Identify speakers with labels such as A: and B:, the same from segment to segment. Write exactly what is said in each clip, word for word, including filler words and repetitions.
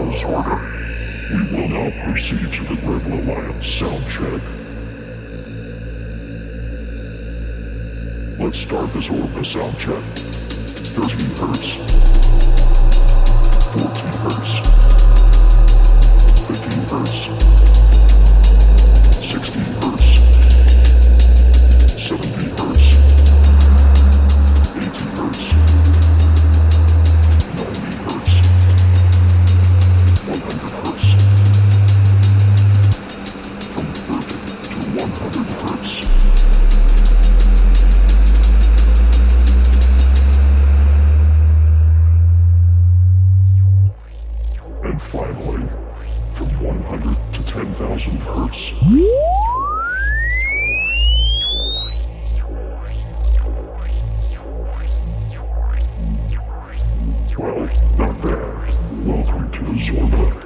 A: Zorda. We will now proceed to the Rebel Alliance sound check. Let's start this Orca sound check. thirteen hertz. fourteen hertz. fifteen hertz. sixteen hertz. seventeen hertz. eighteen hertz. ninety hertz. one hundred hertz. From thirty to one hundred hertz. And finally, from one hundred to ten thousand hertz. Well, not bad. Welcome to the Zorba.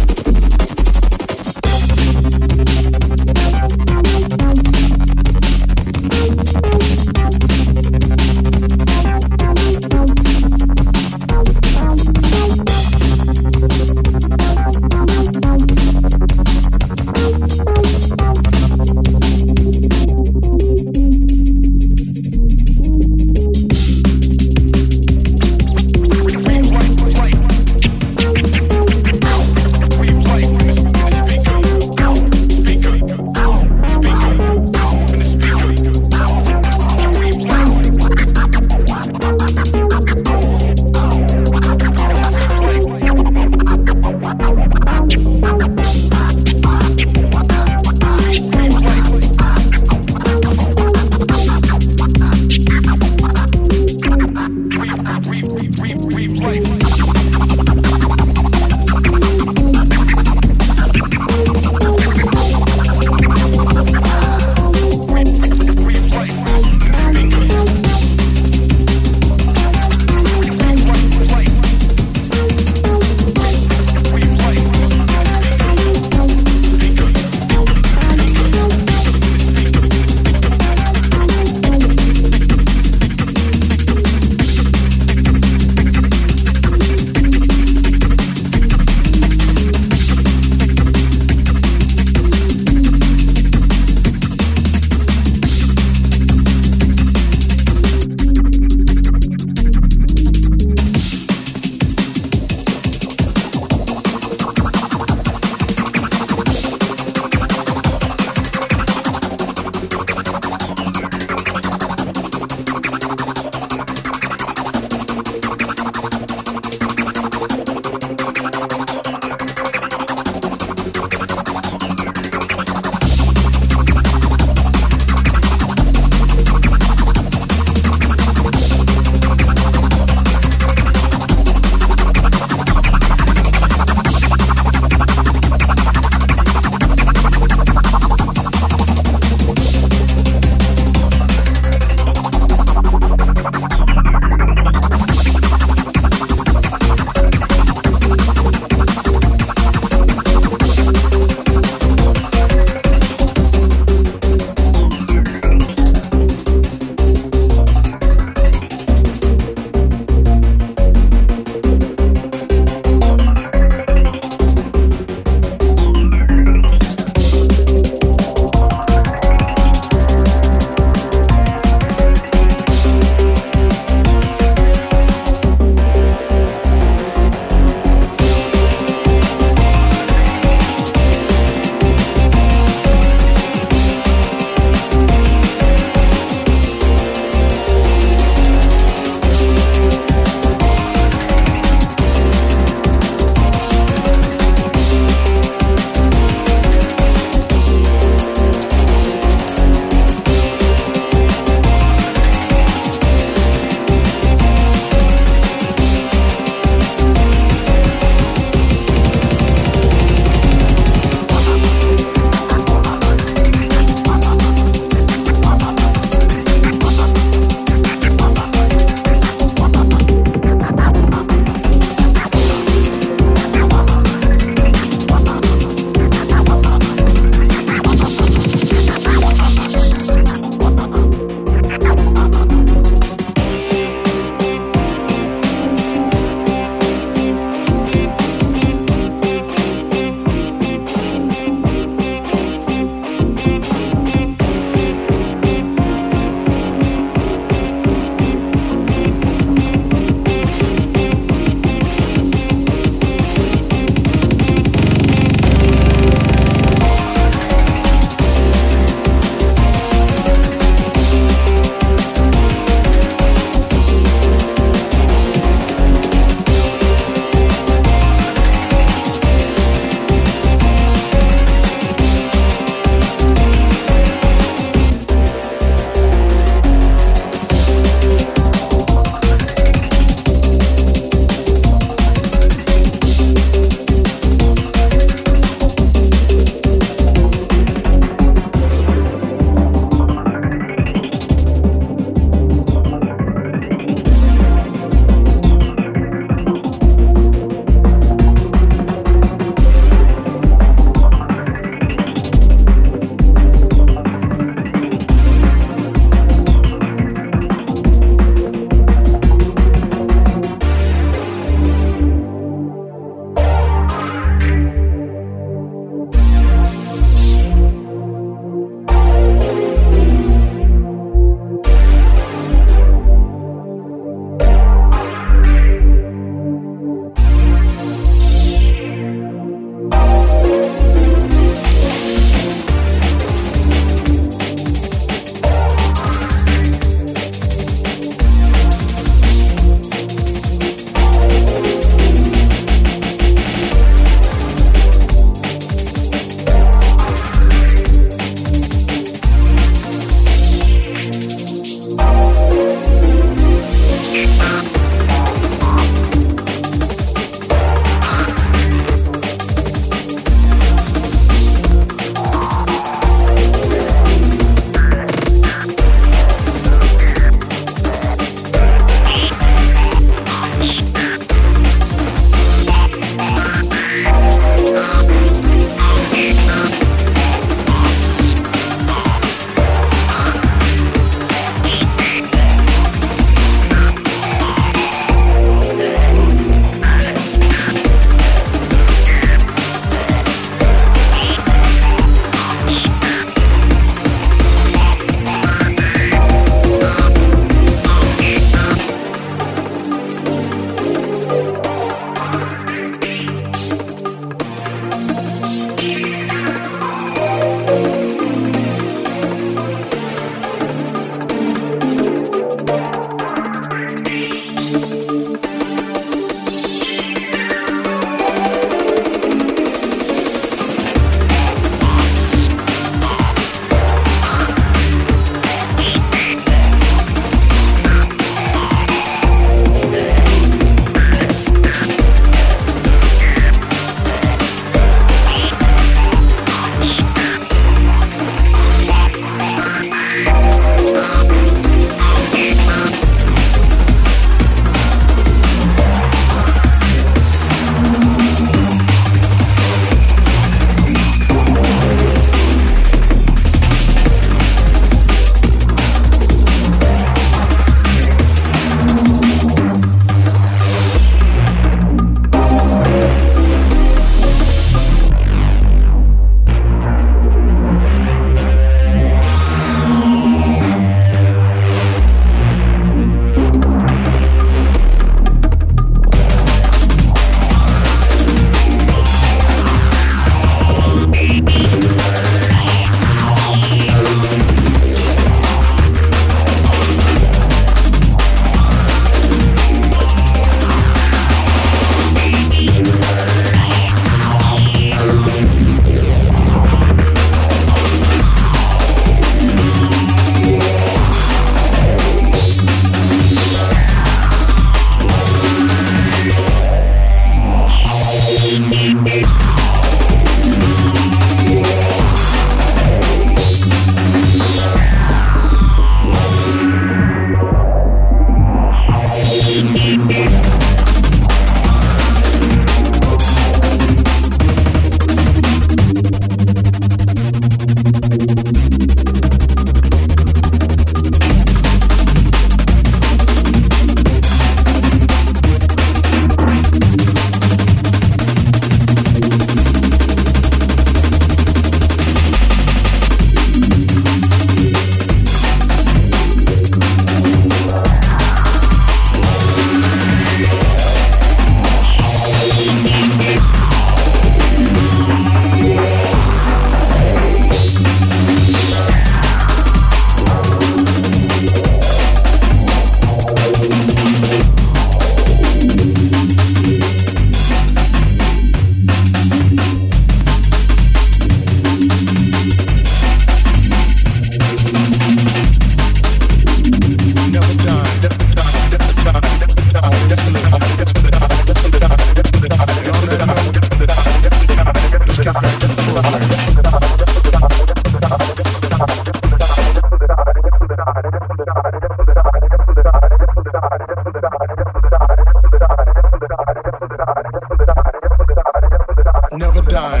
B: Never dying,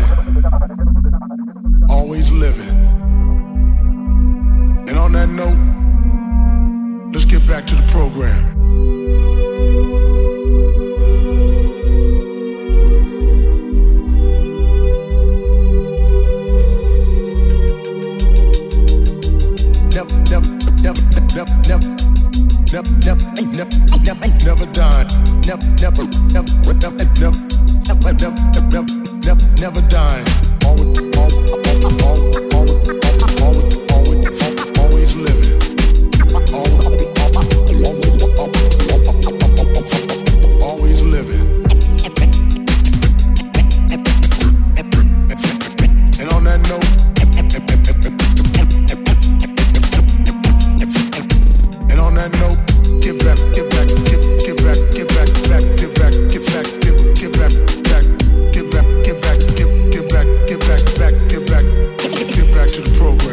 B: always living. And on that note, let's get back to the program. Never, never, never, never, never, never, never, never, never, never dying. Never, never, never, never, never, never, never, never, never, never dying. Always, always, always, always, always, always living. Always, always living. And on that note, and on that note, get back, get back, get, get back, get back, back, get back, get back, get, get back, back, get back, get back, get, get back, get back, back, get back, get back to the program.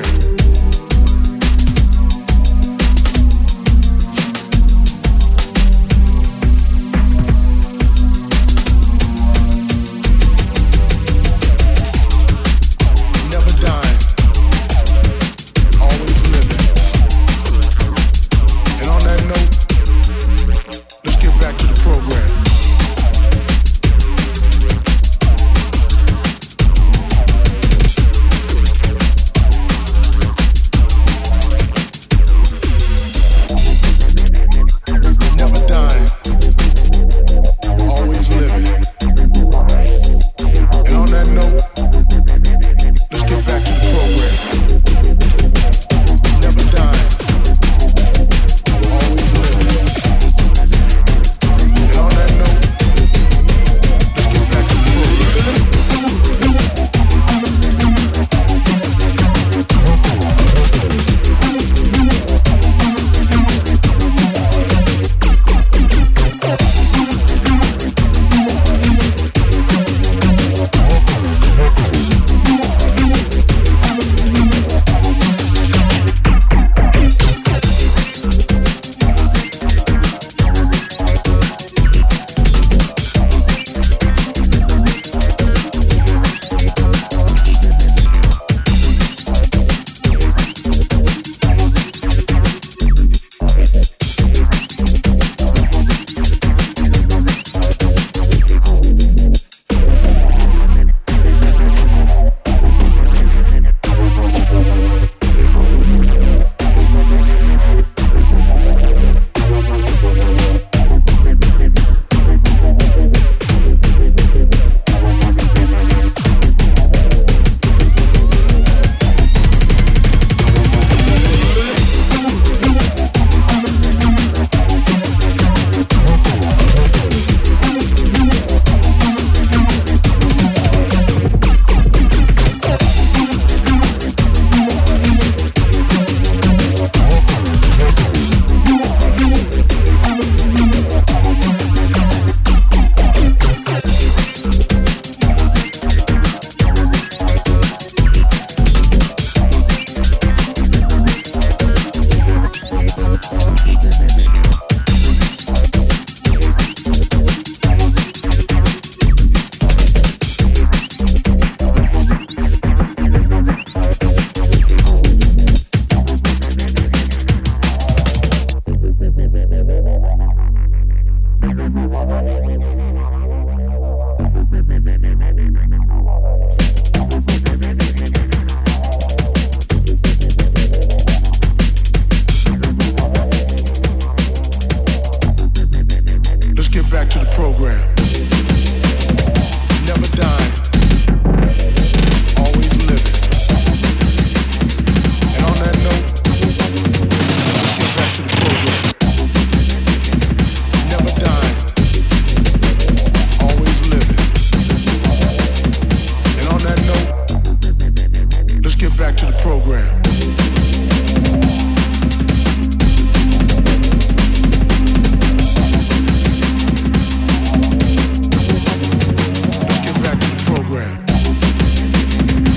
B: Never dying, always living. And on that note, let's get back to the program. Never dying, always living. And on that note, let's get back to the program. Never dying, always living. And on that note, let's get back to the program. Let's get back to the program. Never dying, always living. And on that note, let's get back to the program. Never dying, always living. And on that note, let's get back to the program. Let's get back to the program.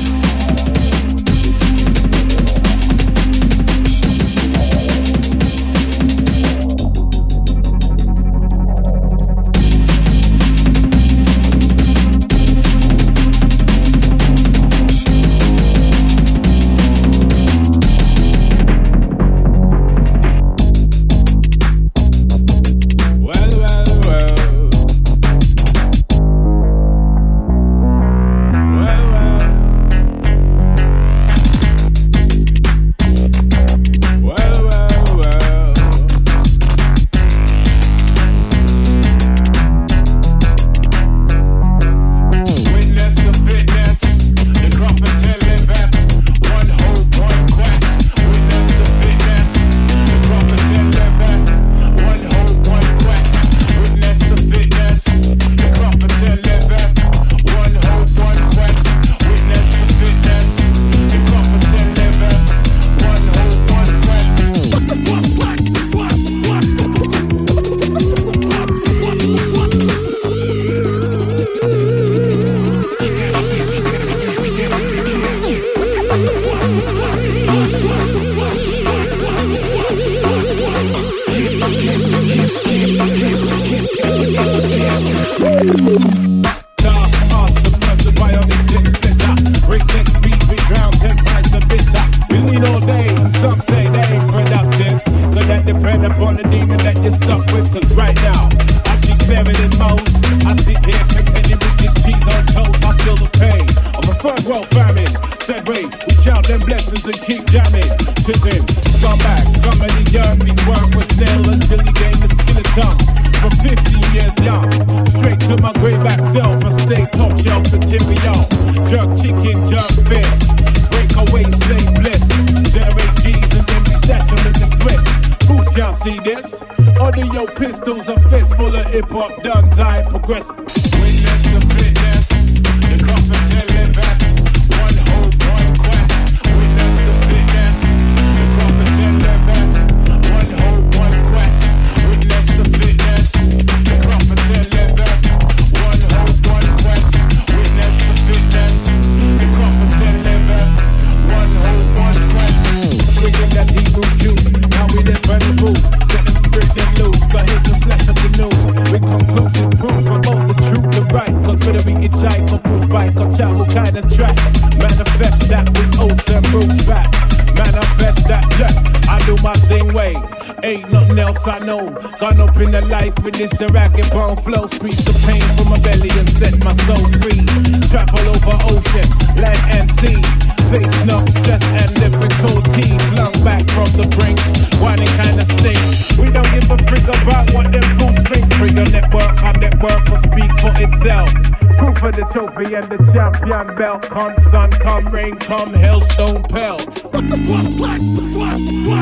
C: them blessings and keep jamming. Tipping, come back, come and he yearn me. Work was still until he gained the skill of tongue. From fifteen years young, straight to my grey back self. I stay top shelf material. Jerk chicken, jerk fish. Breakaway, say bliss. Generate G's and then we stash them in the Swiss. Fools can't see this. Audio pistols, a fist full of hip hop duns. I progress. Witness the fitness. The prophets and live at one hope, one quest. Witness the fitness. The prophets and live at one hope, one quest. Witness the fitness. The prophets and live at one hope, one quest. Witness the fitness. The prophets and live at one hope, one quest. Bringing that Hebrew juice. Now we live by the roof. Set them spirit them loose. Got hit the slash of the news. With conclusive proof about the truth, the right. Cause whether we hitchhike or push bike or travel kind of track. Manifest that with oaths and roots back. Manifest that jack. I do my same way. Ain't nothing else I know. Gone up in the life with this ragged bone flow. Squeeze the pain from my belly and set my soul free. Travel over ocean, land and sea. Face enough stress and lyrical tea. Flung back from the brink. Whining kind of sting. We don't give a frig about what them fools think. Bring a network, our network will speak for itself. Proof of the trophy and the champion belt. Come sun, come rain, come hailstone pelt. What, what, what, what, what,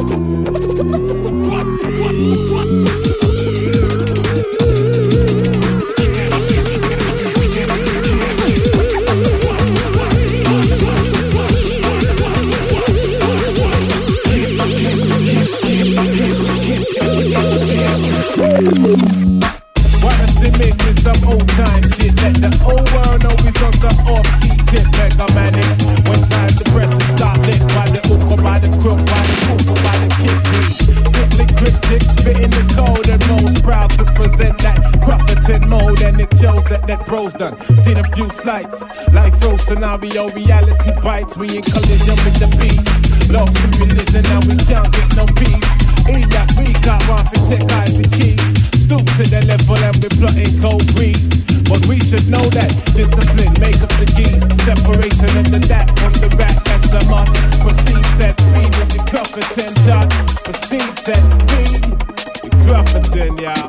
C: what, what, what? Wanna see me with some old time shit. Let the old world know we on some off-key tip. Mega manic. When time the press is start lit by the hook or by the crook, by the hook or by the kick beat. Simply cryptic, spitting the code and most proud to present that Crofton mode. And it shows that that bro's done. Seen a few slights. Life row scenario, reality bites. We in collision with the beast. Lost in religion, now we can't get no peace. Eat that we got one for tech eyes we cheat. Stoop to the level and we plotting cold breed. But we should know that discipline make us the geese. Separation of the that from the rat, that's a must. Proceed set speed with the Crofton shot. Proceed set speed with Crofton, y'all.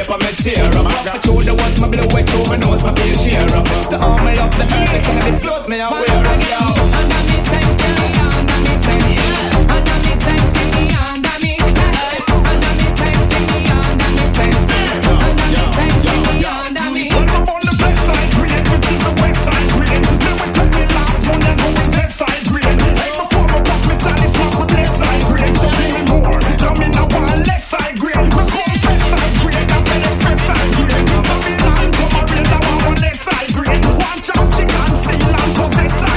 D: there for me tear up. Rock through the ones, my blow it through my nose, my feel share up. The arm I love the earth, they can't disclose me, I wear it, yo. Under me, thanks, under me, thanks, under me, thanks, under me, under me, thanks, under me, under me, thanks, under me.
A: I'm on the best side, green, which is the west side, green. Then we took me last one and go with west side, green. Hey, before I rock me, Johnny Swap with left side, green. So give me more, now me now want left side, green. We go west side, green, now me next west side, green. Babylon, come on, real, now I want left side, green. One jump, chicken, seal, and possess side.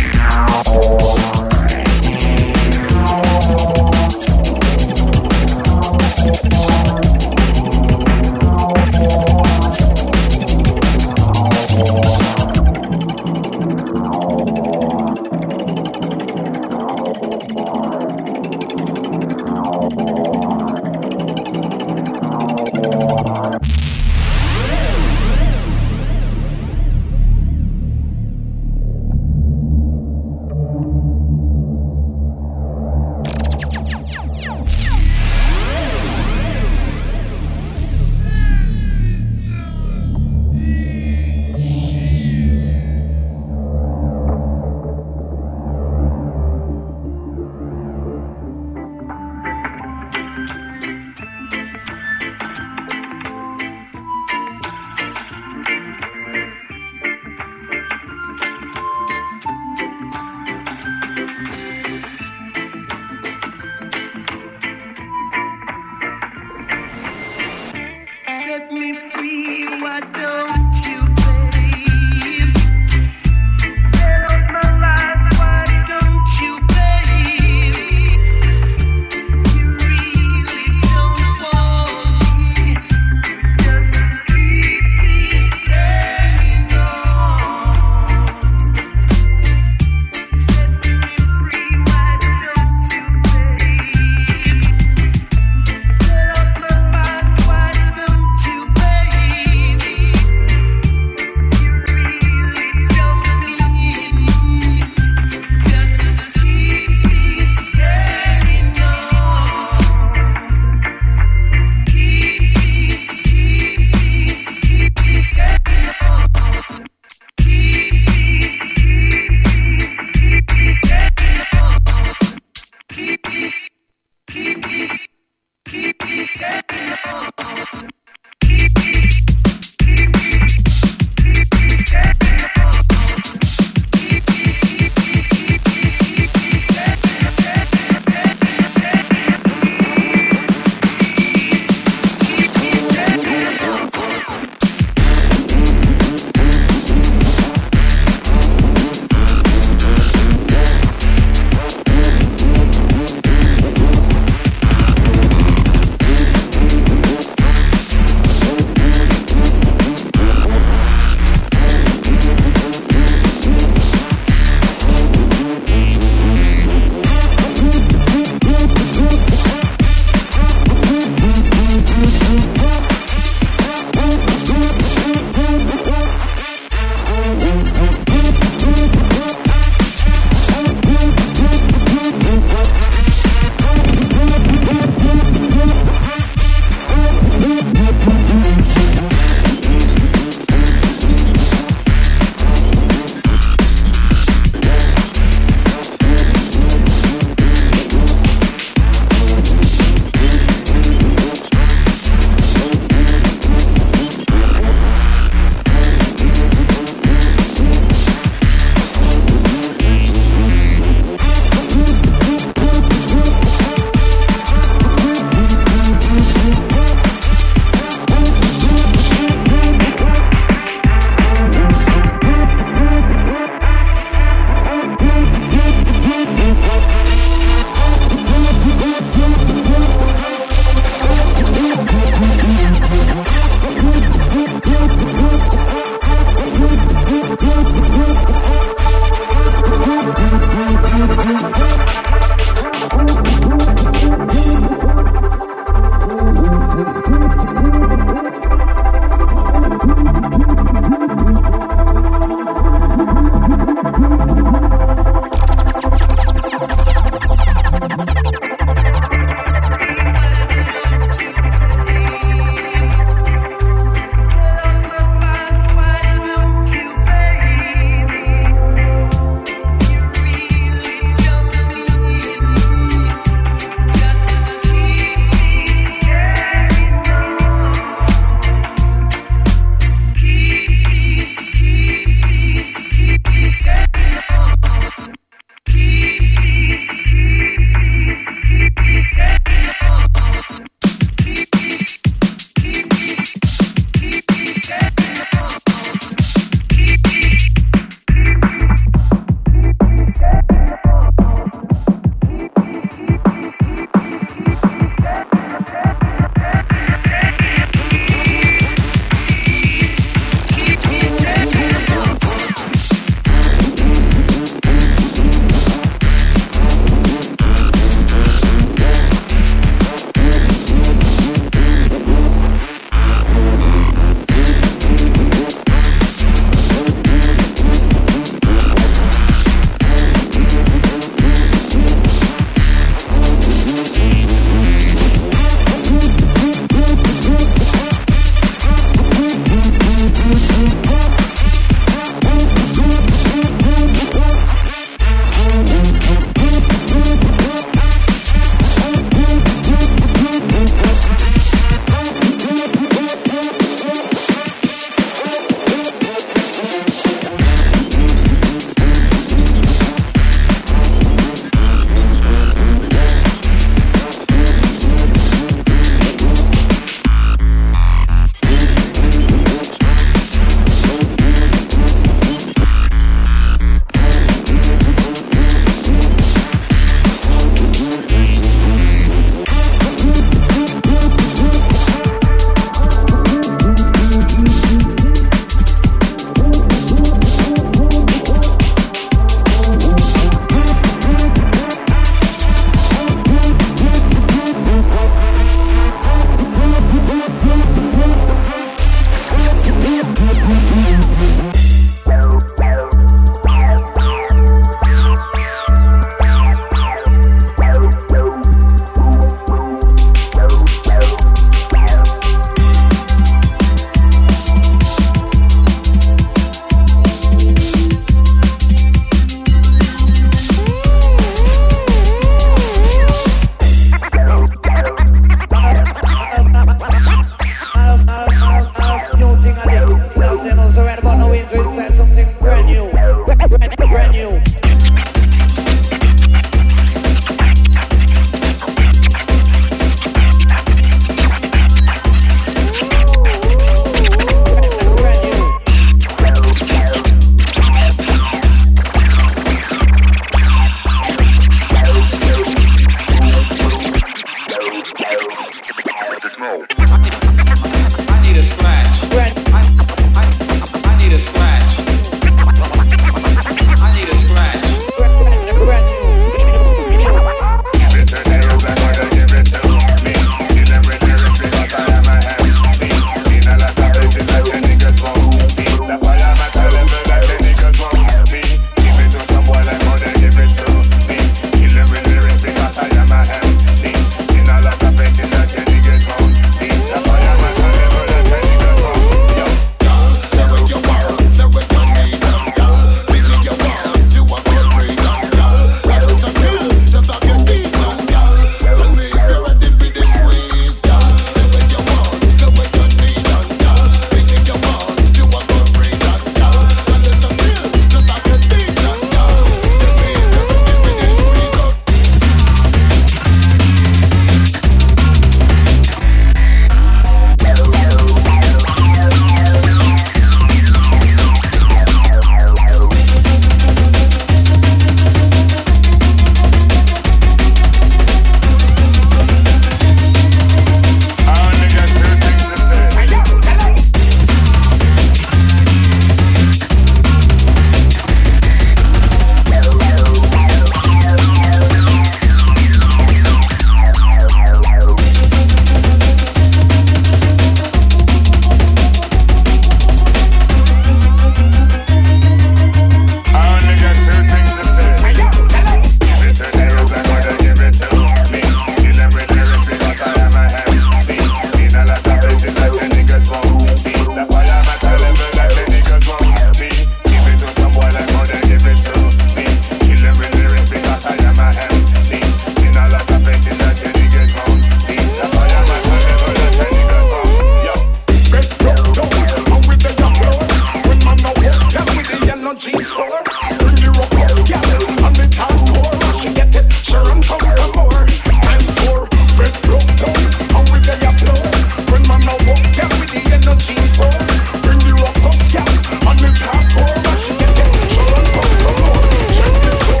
A: energy store. Bring the robust gal on the top floor. She get it, sure and come for more. Time for red broke down, how we get your flow. When man now walk down with the energy store. Bring the robust gal on the top floor. She get it, sure and come for more. Check this out.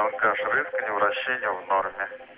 E: алкаш, рысканье, вращение в норме.